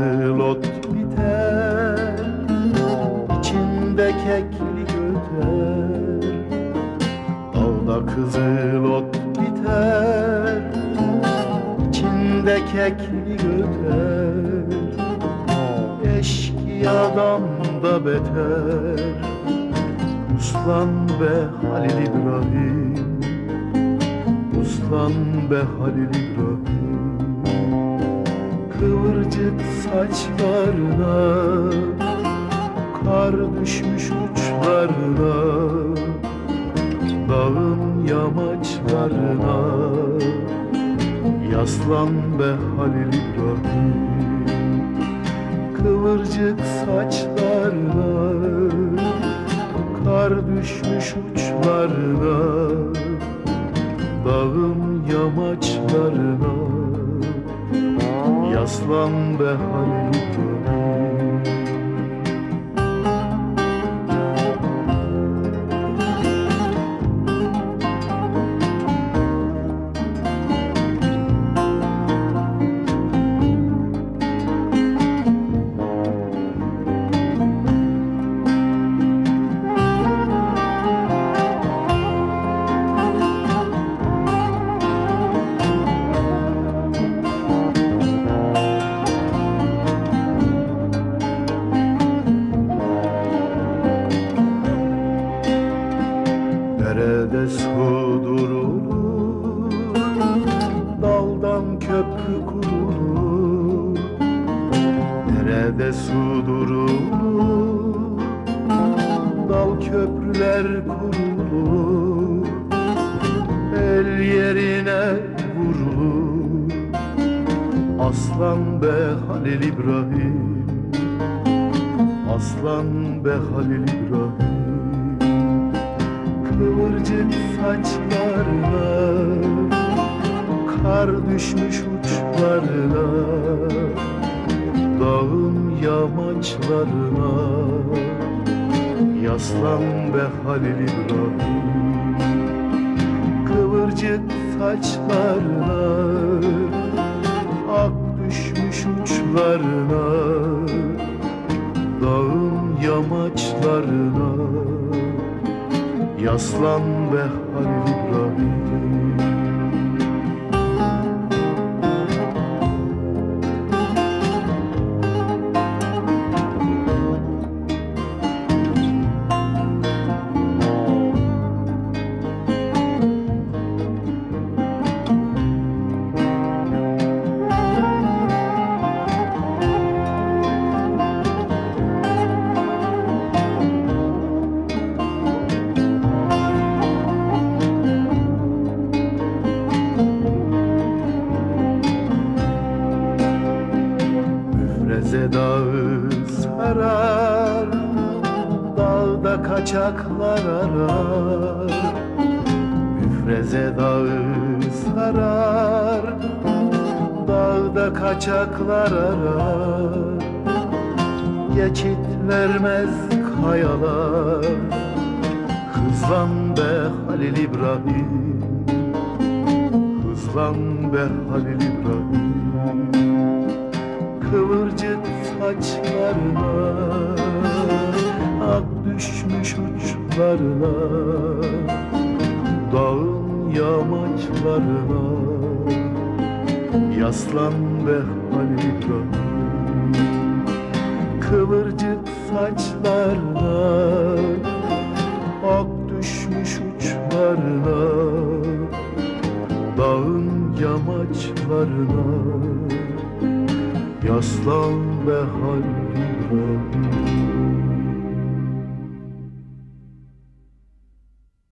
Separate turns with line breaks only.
kızıl ot biter, içinde keklik öter. Dağda kızıl ot biter, içinde keklik öter. Eşkıyadan da beter, uslan be Halil İbrahim, uslan be Halil İbrahim. Kıvırcık saçlarına kar düşmüş uçlarına, dağın yamaçlarına yaslan be Halil İbrahim. Kıvırcık saçlarına kar düşmüş uçlarına, dağın yamaçlarına yaslan be Halil İbrahim. Derede su durur, daldan köprü kurulur. Derede su durur, dal köprüler kurulur. El yerine vurulur, aslan be Halil İbrahim, aslan be Halil İbrahim. Kıvırcık saçlarına kar düşmüş uçlarına, dağın yamaçlarına yaslan be Halil İbrahim. Kıvırcık saçlarına ak düşmüş uçlarına, dağın yamaçlarına yaslan be Halil İbrahim. Müfreze dağı sarar, dağda kaçaklar arar. Müfreze dağı sarar, dağda kaçaklar arar. Geçit vermez kayalar, hızlan be Halil İbrahim, hızlan be Halil İbrahim. Kıvırcık saçlarına ak düşmüş uçlarına, dağın yamaçlarına yaslan be Halil İbrahim. Kıvırcık saçlarına ak düşmüş uçlarına, dağın yamaçlarına yaslan be Halil İbrahim.